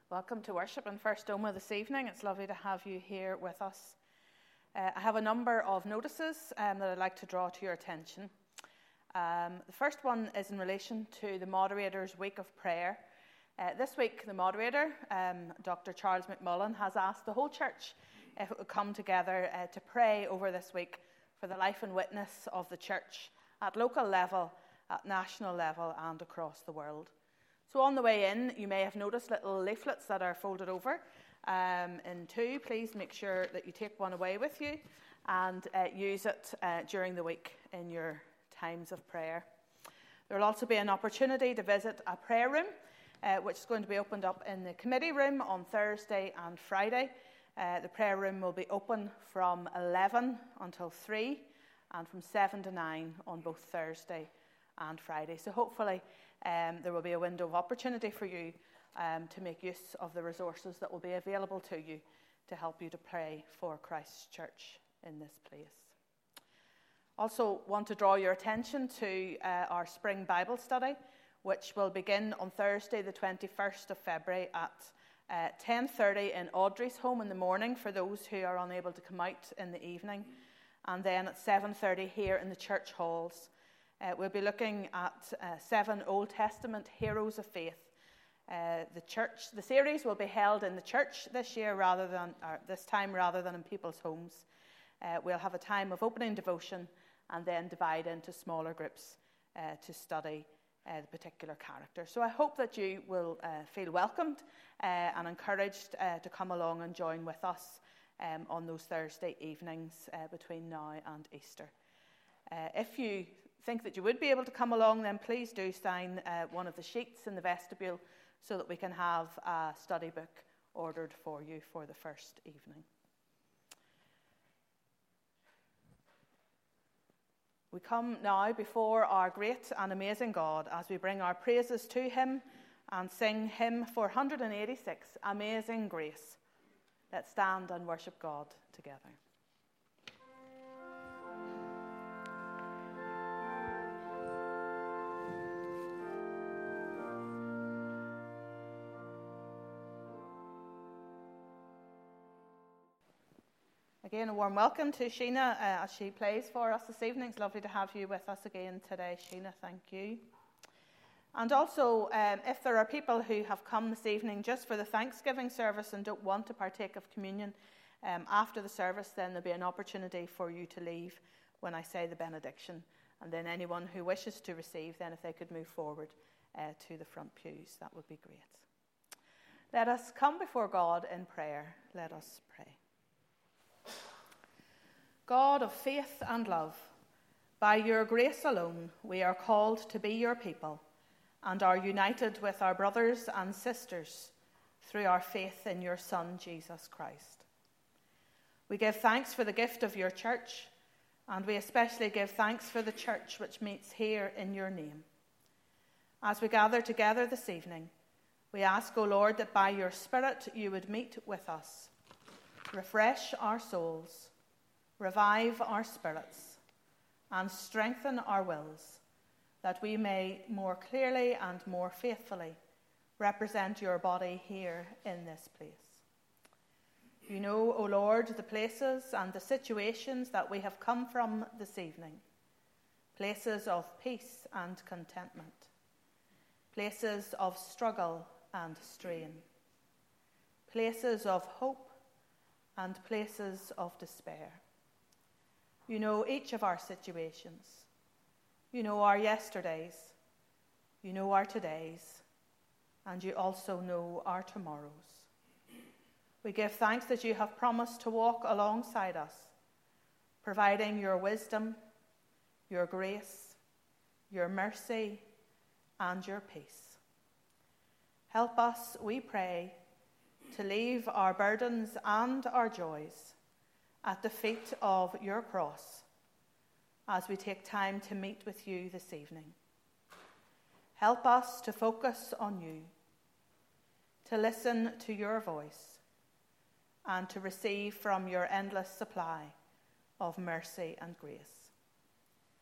Welcome to worship in First Doma this evening. It's lovely to have you here with us. I have a number of notices that I'd like to draw to your attention. The first one is in relation to the moderator's week of prayer. This week, the moderator, Dr. Charles McMullen, has asked the whole church if it would come together to pray over this week for the life and witness of the church at local level, at national level, and across the world. So on the way in, you may have noticed little leaflets that are folded over in two. Please make sure that you take one away with you and use it during the week in your times of prayer. There will also be an opportunity to visit a prayer room, which is going to be opened up in the committee room on Thursday and Friday. The prayer room will be open from 11 until 3 and from 7 to 9 on both Thursday and Friday. So hopefully there will be a window of opportunity for you to make use of the resources that will be available to you to help you to pray for Christ's Church in this place. Also want to draw your attention to our spring Bible study, which will begin on Thursday the 21st of February at 10:30 in Audrey's home in the morning for those who are unable to come out in the evening, and then at 7:30 here in the church halls. We'll be looking at 7 Old Testament heroes of faith. The series will be held in the church this time rather than in people's homes. We'll have a time of opening devotion and then divide into smaller groups to study the particular character. So I hope that you will feel welcomed and encouraged to come along and join with us on those Thursday evenings between now and Easter. If you think that you would be able to come along, then please do sign one of the sheets in the vestibule so that we can have a study book ordered for you for the first evening. We come now before our great and amazing God as we bring our praises to him and sing hymn 486, Amazing Grace. Let's stand and worship God together. Again, a warm welcome to Sheena as she plays for us this evening. It's lovely to have you with us again today, Sheena. Thank you. And also, if there are people who have come this evening just for the Thanksgiving service and don't want to partake of communion after the service, then there'll be an opportunity for you to leave when I say the benediction. And then anyone who wishes to receive, then if they could move forward to the front pews, that would be great. Let us come before God in prayer. Let us pray. God of faith and love, by your grace alone we are called to be your people and are united with our brothers and sisters through our faith in your Son, Jesus Christ. We give thanks for the gift of your church, and we especially give thanks for the church which meets here in your name. As we gather together this evening, we ask, O Lord, that by your Spirit you would meet with us, refresh our souls, revive our spirits, and strengthen our wills, that we may more clearly and more faithfully represent your body here in this place. You know, O Lord, the places and the situations that we have come from this evening, places of peace and contentment, places of struggle and strain, places of hope and places of despair. You know each of our situations. You know our yesterdays. You know our todays. And you also know our tomorrows. We give thanks that you have promised to walk alongside us, providing your wisdom, your grace, your mercy, and your peace. Help us, we pray, to leave our burdens and our joys at the feet of your cross as we take time to meet with you this evening. Help us to focus on you, to listen to your voice, and to receive from your endless supply of mercy and grace.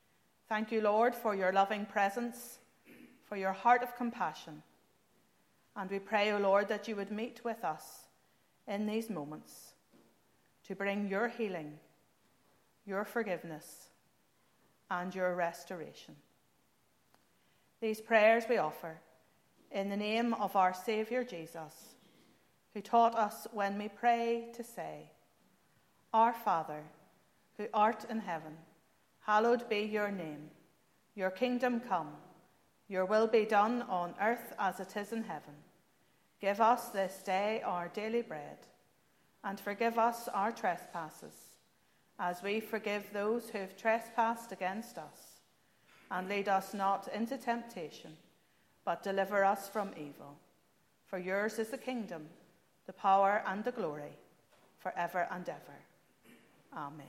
Thank you, Lord, for your loving presence, for your heart of compassion, And we pray, O Lord, that you would meet with us in these moments to bring your healing, your forgiveness, and your restoration. These prayers we offer in the name of our Saviour Jesus, who taught us when we pray to say, Our Father, who art in heaven, hallowed be your name. Your kingdom come, your will be done on earth as it is in heaven. Give us this day our daily bread, and forgive us our trespasses, as we forgive those who have trespassed against us. And lead us not into temptation, but deliver us from evil. For yours is the kingdom, the power, and the glory, forever and ever. Amen.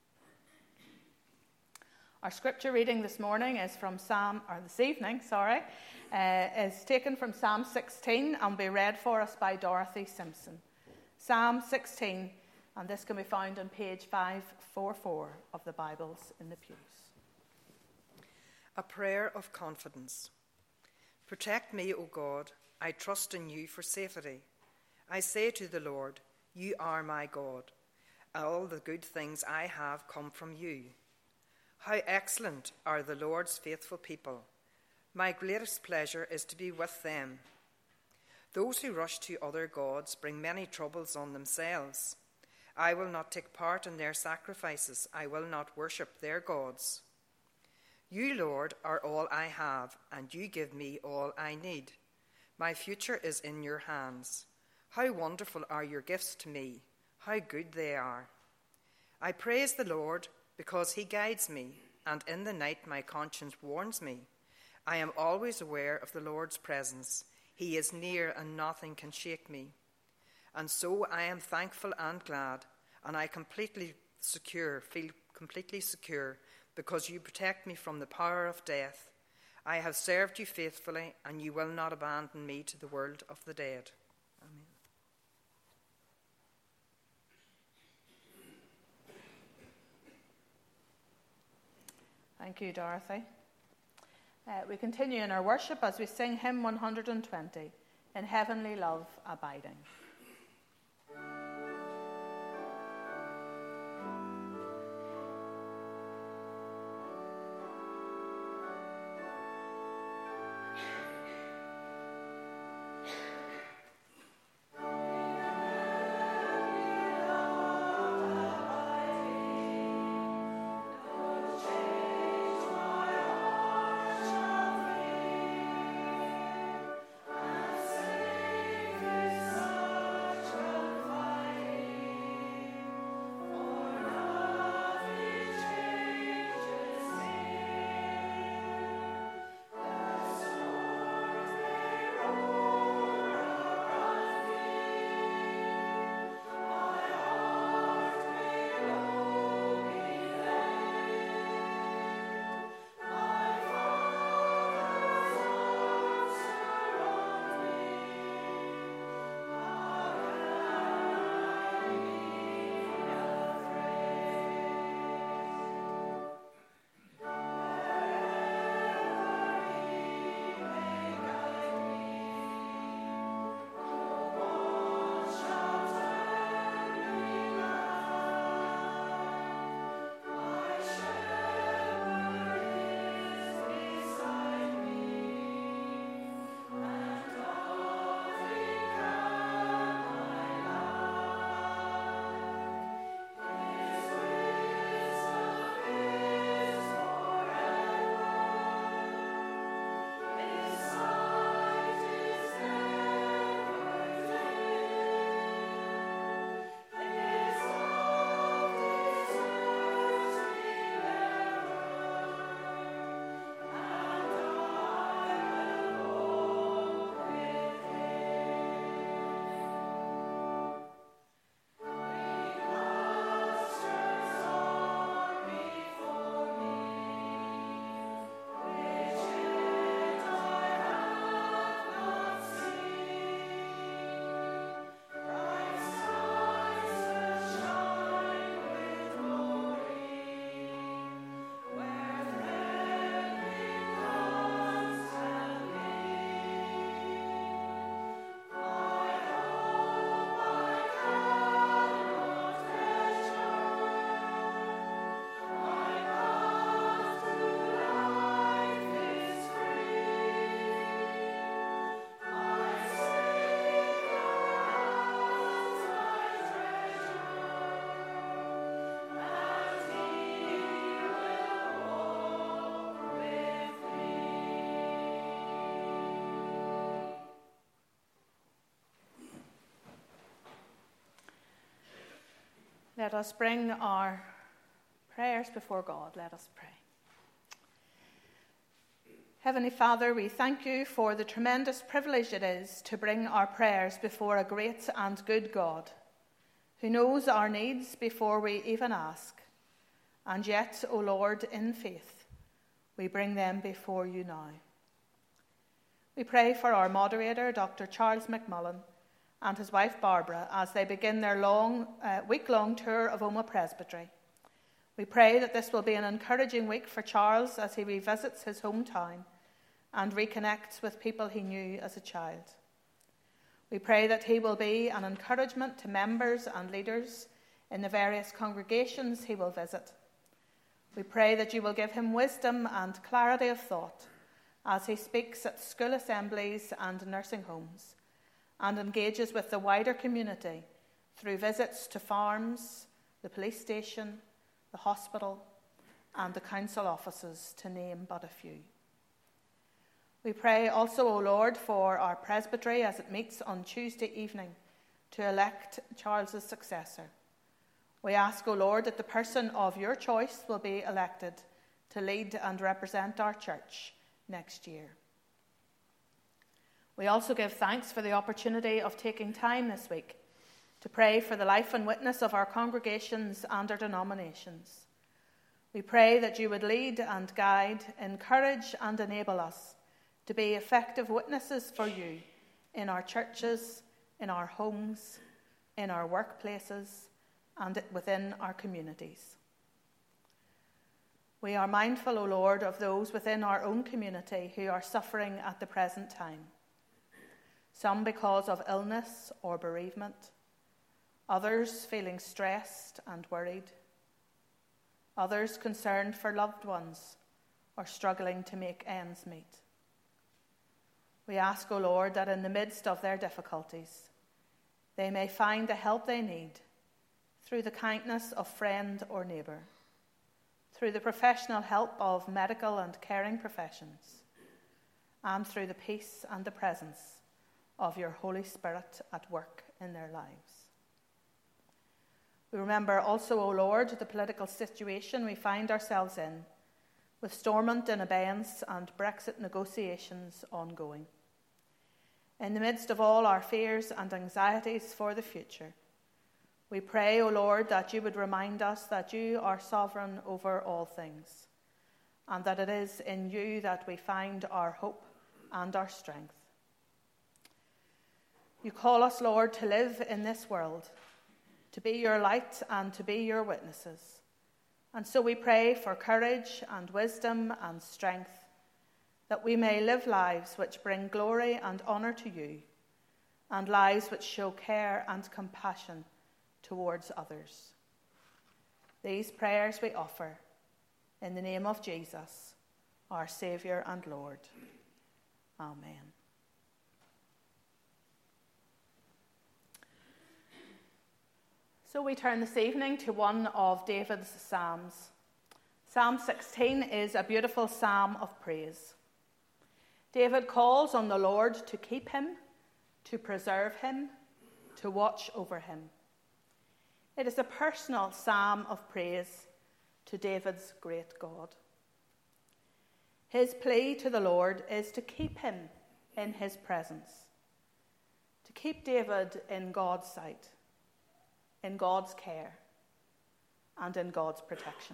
Our scripture reading this evening is taken from Psalm 16 and will be read for us by Dorothy Simpson. Psalm 16, and this can be found on page 544 of the Bibles in the pews. A prayer of confidence. Protect me, O God. I trust in you for safety. I say to the Lord, you are my God. All the good things I have come from you. How excellent are the Lord's faithful people. My greatest pleasure is to be with them. Those who rush to other gods bring many troubles on themselves. I will not take part in their sacrifices. I will not worship their gods. You, Lord, are all I have, and you give me all I need. My future is in your hands. How wonderful are your gifts to me. How good they are. I praise the Lord because he guides me, and in the night my conscience warns me. I am always aware of the Lord's presence. He is near and nothing can shake me. And so I am thankful and glad, and I feel completely secure, because you protect me from the power of death. I have served you faithfully, and you will not abandon me to the world of the dead. Amen. Thank you, Dorothy. We continue in our worship as we sing hymn 120, In Heavenly Love Abiding. Save this soul. Let us bring our prayers before God. Let us pray. Heavenly Father, we thank you for the tremendous privilege it is to bring our prayers before a great and good God, who knows our needs before we even ask. And yet, O Lord, in faith, we bring them before you now. We pray for our moderator, Dr. Charles McMullen, and his wife Barbara, as they begin their week-long tour of Omagh Presbytery. We pray that this will be an encouraging week for Charles as he revisits his hometown and reconnects with people he knew as a child. We pray that he will be an encouragement to members and leaders in the various congregations he will visit. We pray that you will give him wisdom and clarity of thought as he speaks at school assemblies and nursing homes and engages with the wider community through visits to farms, the police station, the hospital, and the council offices, to name but a few. We pray also, O Lord, for our presbytery as it meets on Tuesday evening to elect Charles's successor. We ask, O Lord, that the person of your choice will be elected to lead and represent our church next year. We also give thanks for the opportunity of taking time this week to pray for the life and witness of our congregations and our denominations. We pray that you would lead and guide, encourage and enable us to be effective witnesses for you in our churches, in our homes, in our workplaces, and within our communities. We are mindful, O Lord, of those within our own community who are suffering at the present time. Some because of illness or bereavement, others feeling stressed and worried, others concerned for loved ones or struggling to make ends meet. We ask, O Lord, that in the midst of their difficulties, they may find the help they need through the kindness of friend or neighbour, through the professional help of medical and caring professions, and through the peace and the presence of your Holy Spirit at work in their lives. We remember also, O Lord, the political situation we find ourselves in, with Stormont in abeyance and Brexit negotiations ongoing. In the midst of all our fears and anxieties for the future, we pray, O Lord, that you would remind us that you are sovereign over all things, and that it is in you that we find our hope and our strength. You call us, Lord, to live in this world, to be your light and to be your witnesses. And so we pray for courage and wisdom and strength, that we may live lives which bring glory and honour to you, and lives which show care and compassion towards others. These prayers we offer in the name of Jesus, our Saviour and Lord. Amen. So we turn this evening to one of David's psalms. Psalm 16 is a beautiful psalm of praise. David calls on the Lord to keep him, to preserve him, to watch over him. It is a personal psalm of praise to David's great God. His plea to the Lord is to keep him in his presence, to keep David in God's sight, in God's care, and in God's protection.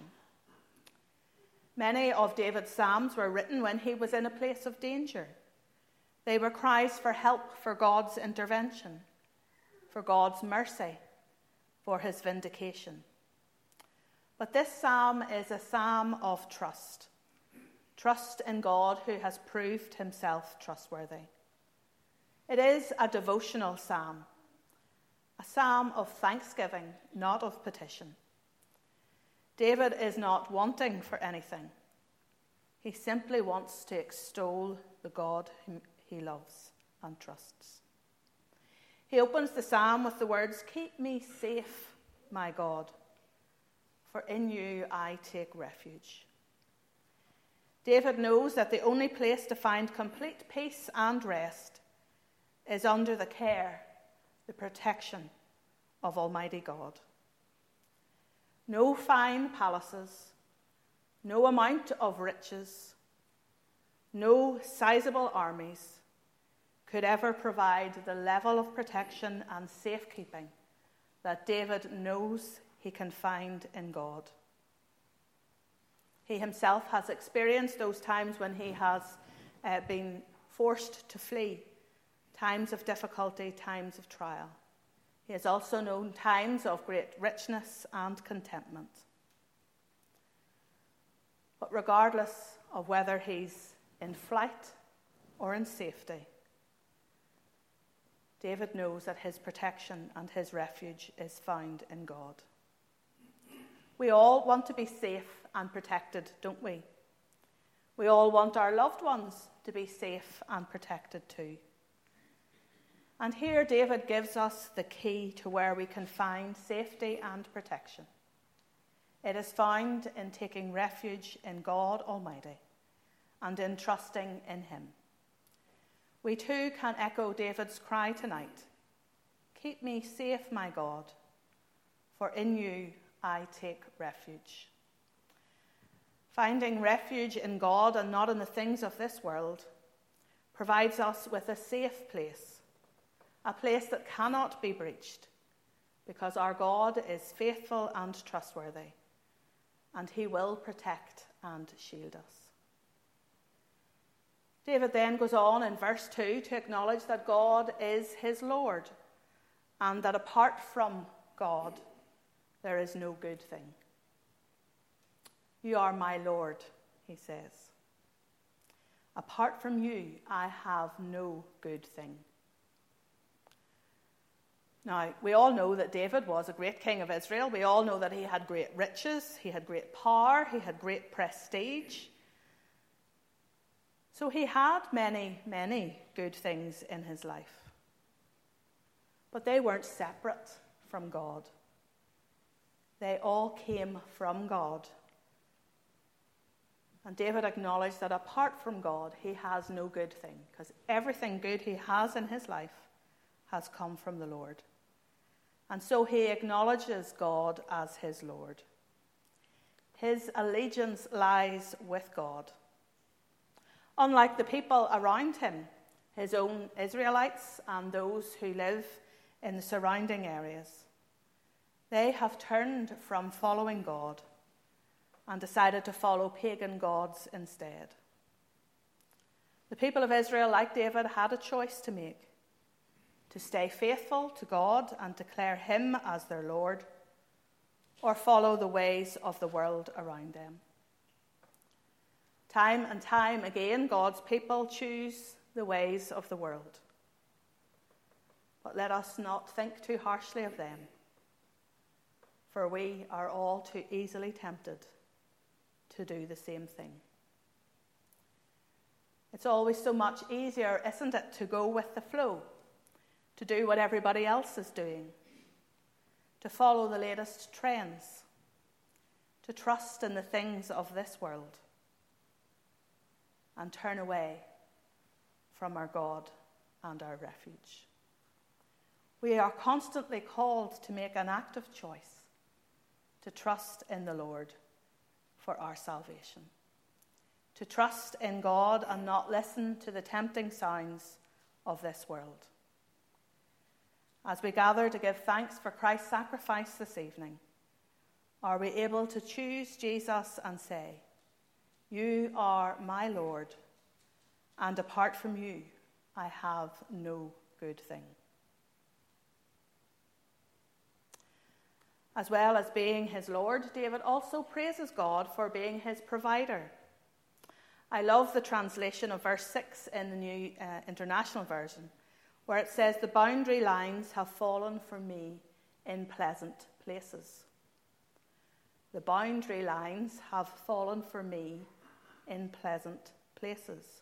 Many of David's psalms were written when he was in a place of danger. They were cries for help, for God's intervention, for God's mercy, for his vindication. But this psalm is a psalm of trust. Trust in God who has proved himself trustworthy. It is a devotional psalm, a psalm of thanksgiving, not of petition. David is not wanting for anything. He simply wants to extol the God whom he loves and trusts. He opens the psalm with the words, "Keep me safe, my God, for in you I take refuge." David knows that the only place to find complete peace and rest is under the care, the protection of Almighty God. No fine palaces, no amount of riches, no sizable armies could ever provide the level of protection and safekeeping that David knows he can find in God. He himself has experienced those times when he has been forced to flee, times of difficulty, times of trial. He has also known times of great richness and contentment. But regardless of whether he's in flight or in safety, David knows that his protection and his refuge is found in God. We all want to be safe and protected, don't we? We all want our loved ones to be safe and protected too. And here David gives us the key to where we can find safety and protection. It is found in taking refuge in God Almighty and in trusting in him. We too can echo David's cry tonight. Keep me safe, my God, for in you I take refuge. Finding refuge in God and not in the things of this world provides us with a safe place, a place that cannot be breached, because our God is faithful and trustworthy, and he will protect and shield us. David then goes on in verse 2 to acknowledge that God is his Lord, and that apart from God, there is no good thing. You are my Lord, he says. Apart from you, I have no good thing. Now, we all know that David was a great king of Israel. We all know that he had great riches, he had great power, he had great prestige. So he had many, many good things in his life. But they weren't separate from God. They all came from God. And David acknowledged that apart from God, he has no good thing, because everything good he has in his life has come from the Lord. And so he acknowledges God as his Lord. His allegiance lies with God. Unlike the people around him, his own Israelites and those who live in the surrounding areas, they have turned from following God and decided to follow pagan gods instead. The people of Israel, like David, had a choice to make: to stay faithful to God and declare him as their Lord, or follow the ways of the world around them. Time and time again, God's people choose the ways of the world. But let us not think too harshly of them, for we are all too easily tempted to do the same thing. It's always so much easier, isn't it, to go with the flow, to do what everybody else is doing, to follow the latest trends, to trust in the things of this world, and turn away from our God and our refuge. We are constantly called to make an active choice, to trust in the Lord for our salvation, to trust in God and not listen to the tempting sounds of this world. As we gather to give thanks for Christ's sacrifice this evening, are we able to choose Jesus and say, "You are my Lord, and apart from you, I have no good thing"? As well as being his Lord, David also praises God for being his provider. I love the translation of verse 6 in the New International Version, where it says, "The boundary lines have fallen for me in pleasant places." The boundary lines have fallen for me in pleasant places.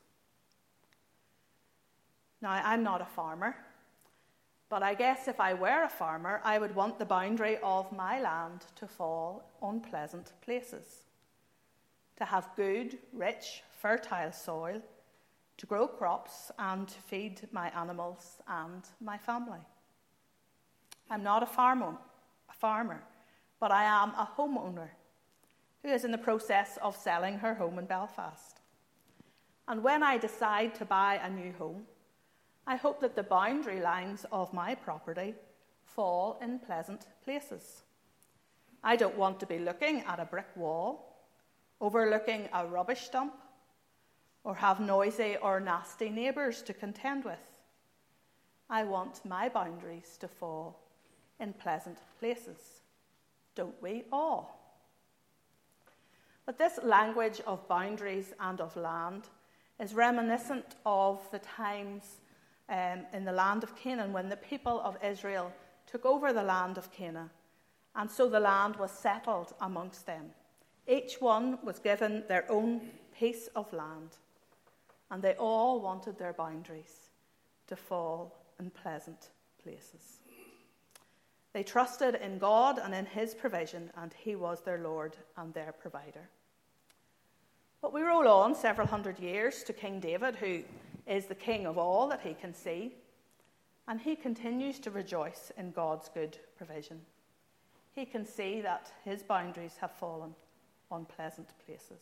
Now, I'm not a farmer, but I guess if I were a farmer, I would want the boundary of my land to fall on pleasant places, to have good, rich, fertile soil, to grow crops and to feed my animals and my family. I'm not a farmer, but I am a homeowner who is in the process of selling her home in Belfast. And when I decide to buy a new home, I hope that the boundary lines of my property fall in pleasant places. I don't want to be looking at a brick wall, overlooking a rubbish dump, or have noisy or nasty neighbours to contend with. I want my boundaries to fall in pleasant places. Don't we all? But this language of boundaries and of land is reminiscent of the times in the land of Canaan when the people of Israel took over the land of Canaan, and so the land was settled amongst them. Each one was given their own piece of land, and they all wanted their boundaries to fall in pleasant places. They trusted in God and in his provision, and he was their Lord and their provider. But we roll on several hundred years to King David, who is the king of all that he can see, and he continues to rejoice in God's good provision. He can see that his boundaries have fallen on pleasant places.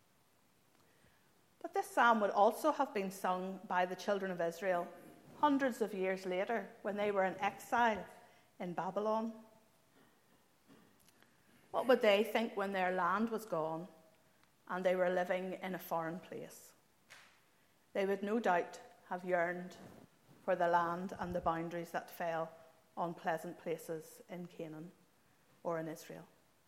But this psalm would also have been sung by the children of Israel hundreds of years later when they were in exile in Babylon. What would they think when their land was gone and they were living in a foreign place? They would no doubt have yearned for the land and the boundaries that fell on pleasant places in Canaan or in Israel.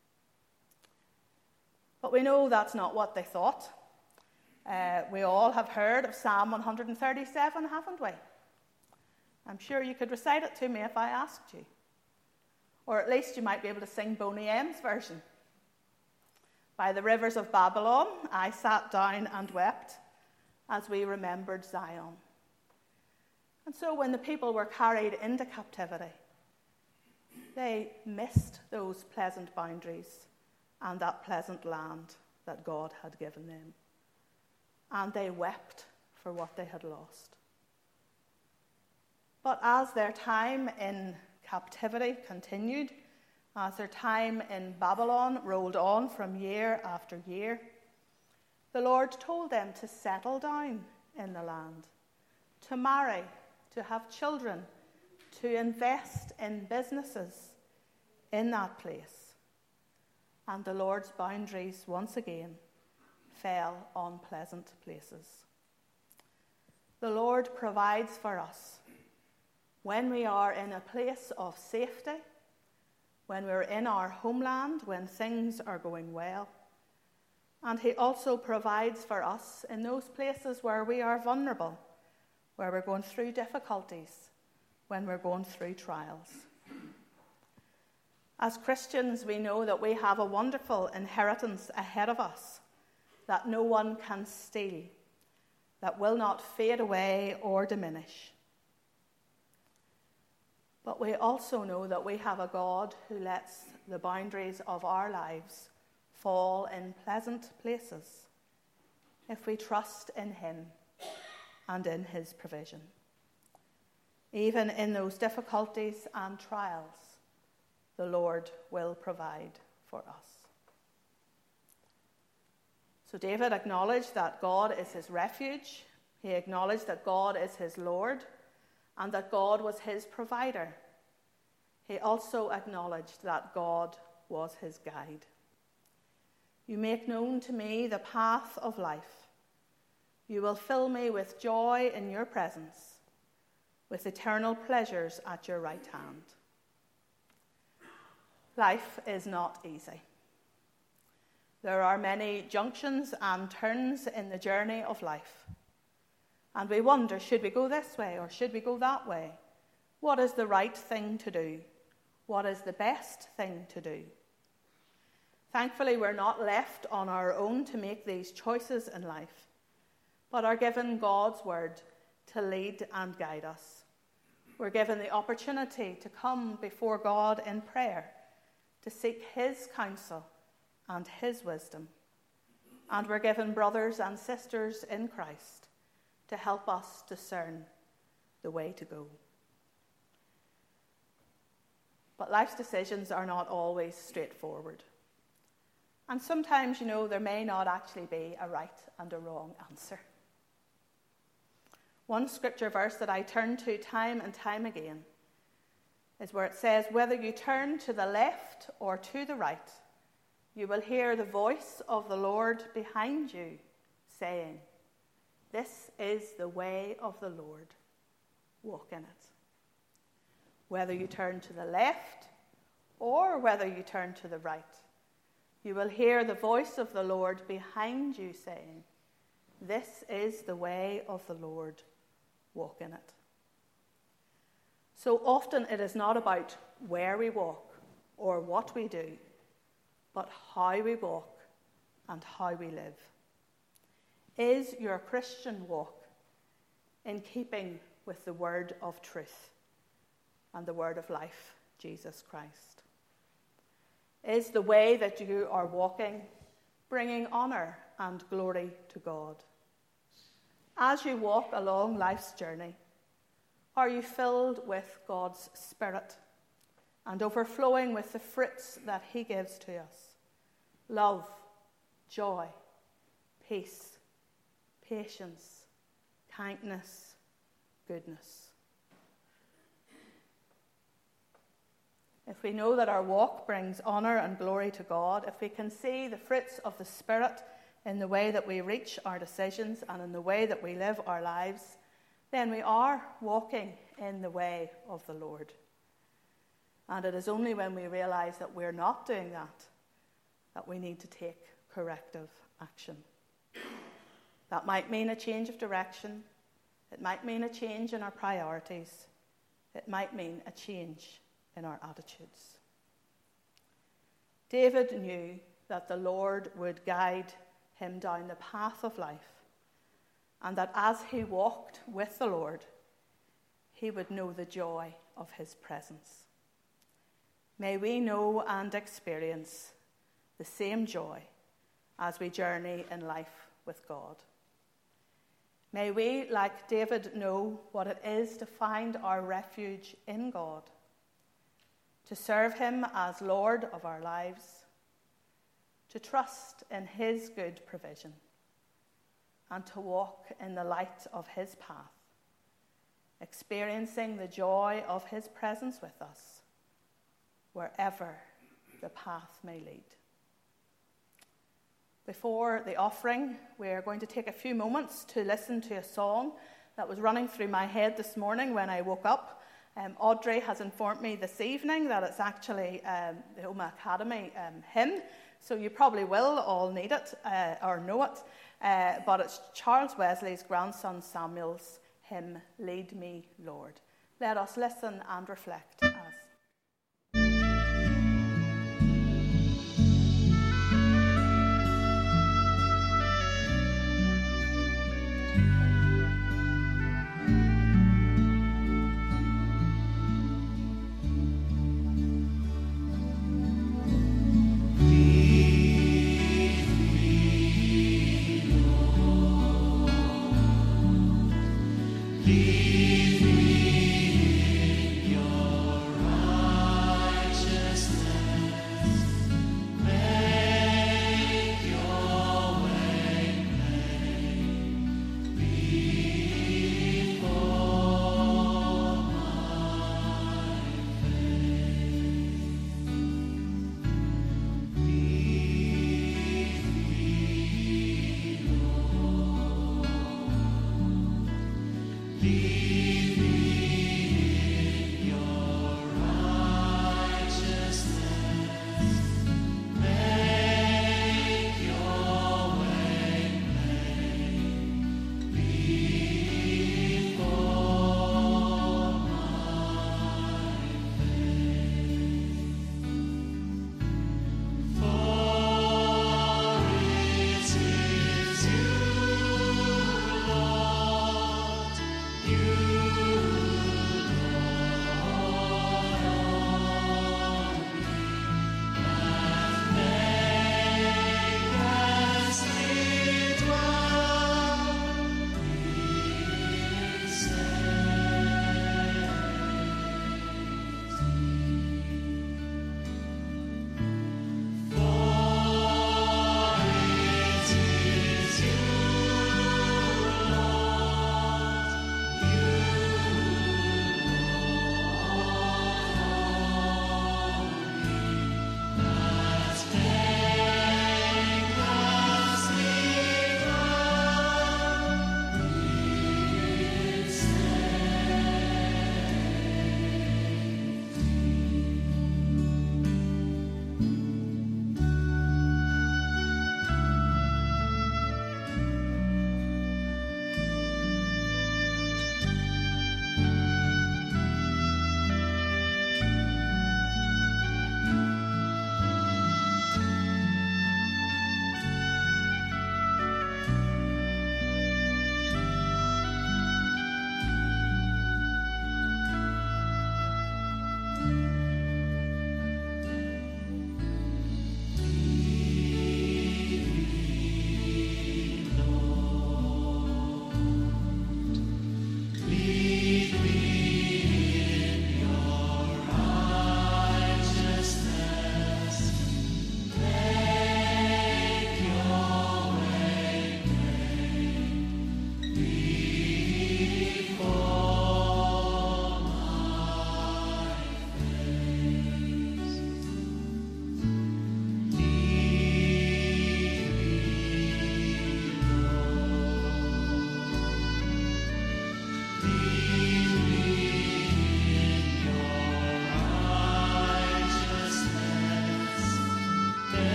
But we know that's not what they thought. We all have heard of Psalm 137, haven't we? I'm sure you could recite it to me if I asked you. Or at least you might be able to sing Boney M's version. By the rivers of Babylon, I sat down and wept as we remembered Zion. And so when the people were carried into captivity, they missed those pleasant boundaries and that pleasant land that God had given them. And they wept for what they had lost. But as their time in captivity continued, as their time in Babylon rolled on from year after year, the Lord told them to settle down in the land, to marry, to have children, to invest in businesses in that place. And the Lord's boundaries once again fell on pleasant places. The Lord provides for us when we are in a place of safety, when we're in our homeland, when things are going well. And he also provides for us in those places where we are vulnerable, where we're going through difficulties, when we're going through trials. As Christians, we know that we have a wonderful inheritance ahead of us that no one can steal, that will not fade away or diminish. But we also know that we have a God who lets the boundaries of our lives fall in pleasant places if we trust in him and in his provision. Even in those difficulties and trials, the Lord will provide for us. So David acknowledged that God is his refuge. He acknowledged that God is his Lord and that God was his provider. He also acknowledged that God was his guide. You make known to me the path of life. You will fill me with joy in your presence, with eternal pleasures at your right hand. Life is not easy. There are many junctions and turns in the journey of life. And we wonder, should we go this way or should we go that way? What is the right thing to do? What is the best thing to do? Thankfully, we're not left on our own to make these choices in life, but are given God's word to lead and guide us. We're given the opportunity to come before God in prayer, to seek his counsel and his wisdom. And we're given brothers and sisters in Christ to help us discern the way to go. But life's decisions are not always straightforward. And sometimes, there may not actually be a right and a wrong answer. One scripture verse that I turn to time and time again is where it says, whether you turn to the left or to the right, you will hear the voice of the Lord behind you saying, this is the way of the Lord. Walk in it. Whether you turn to the left or whether you turn to the right, you will hear the voice of the Lord behind you saying, this is the way of the Lord. Walk in it. So often it is not about where we walk or what we do, but how we walk and how we live. Is your Christian walk in keeping with the word of truth and the word of life, Jesus Christ? Is the way that you are walking bringing honour and glory to God? As you walk along life's journey, are you filled with God's Spirit and overflowing with the fruits that he gives to us? Love, joy, peace, patience, kindness, goodness. If we know that our walk brings honour and glory to God, if we can see the fruits of the Spirit in the way that we reach our decisions and in the way that we live our lives, then we are walking in the way of the Lord. And it is only when we realise that we're not doing that we need to take corrective action. That might mean a change of direction. It might mean a change in our priorities. It might mean a change in our attitudes. David knew that the Lord would guide him down the path of life, and that as he walked with the Lord, he would know the joy of his presence. May we know and experience the same joy as we journey in life with God. May we, like David, know what it is to find our refuge in God, to serve him as Lord of our lives, to trust in his good provision, and to walk in the light of his path, experiencing the joy of his presence with us, wherever the path may lead. Before the offering, we're going to take a few moments to listen to a song that was running through my head this morning when I woke up. Audrey has informed me this evening that it's actually the Oma Academy hymn, so you probably will all need it or know it, but it's Charles Wesley's grandson Samuel's hymn, Lead Me, Lord. Let us listen and reflect as Lead me in your arms.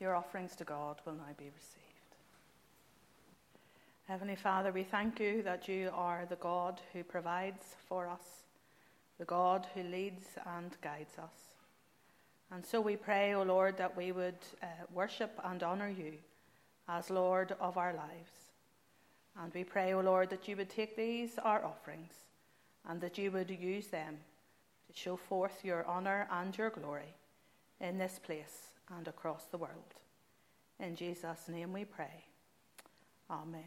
your offerings to God will now be received. Heavenly Father, we thank you that you are the God who provides for us, the God who leads and guides us. And so we pray, O Lord, that we would worship and honour you as Lord of our lives. And we pray, O Lord, that you would take these, our offerings, and that you would use them to show forth your honour and your glory in this place and across the world. In Jesus' name we pray. Amen.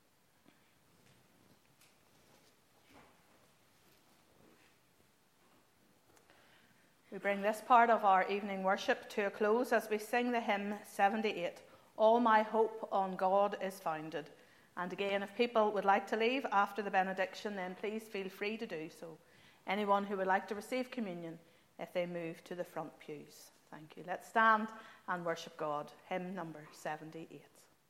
We bring this part of our evening worship to a close as we sing the hymn 78, All My Hope on God is Founded. And again, if people would like to leave after the benediction, then please feel free to do so. Anyone who would like to receive communion, if they move to the front pews. Thank you. Let's stand and worship God. Hymn number 78.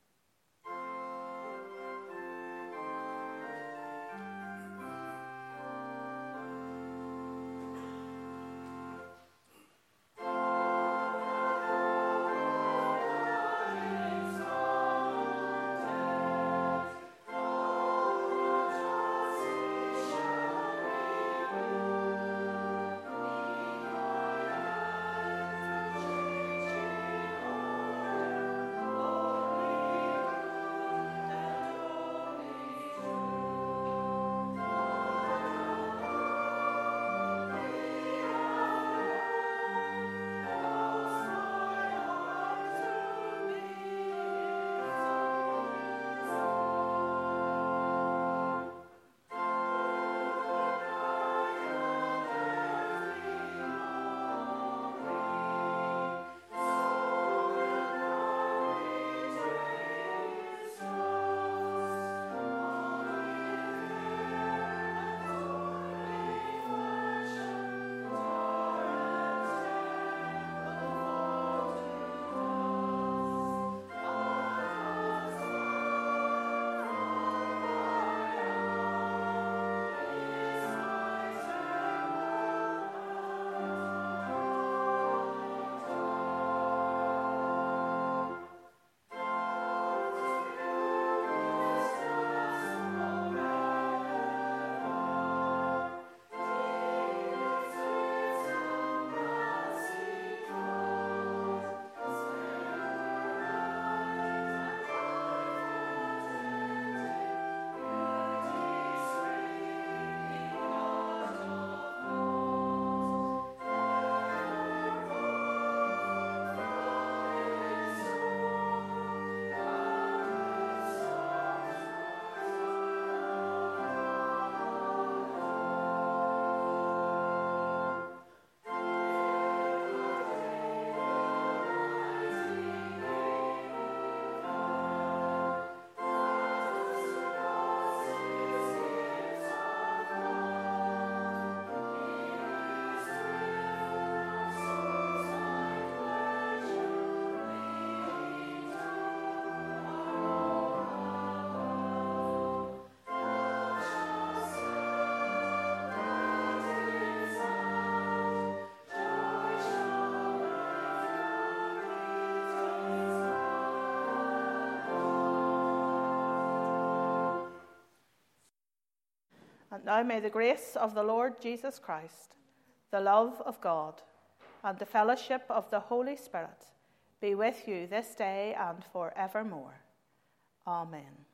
And now may the grace of the Lord Jesus Christ, the love of God, and the fellowship of the Holy Spirit be with you this day and forevermore. Amen.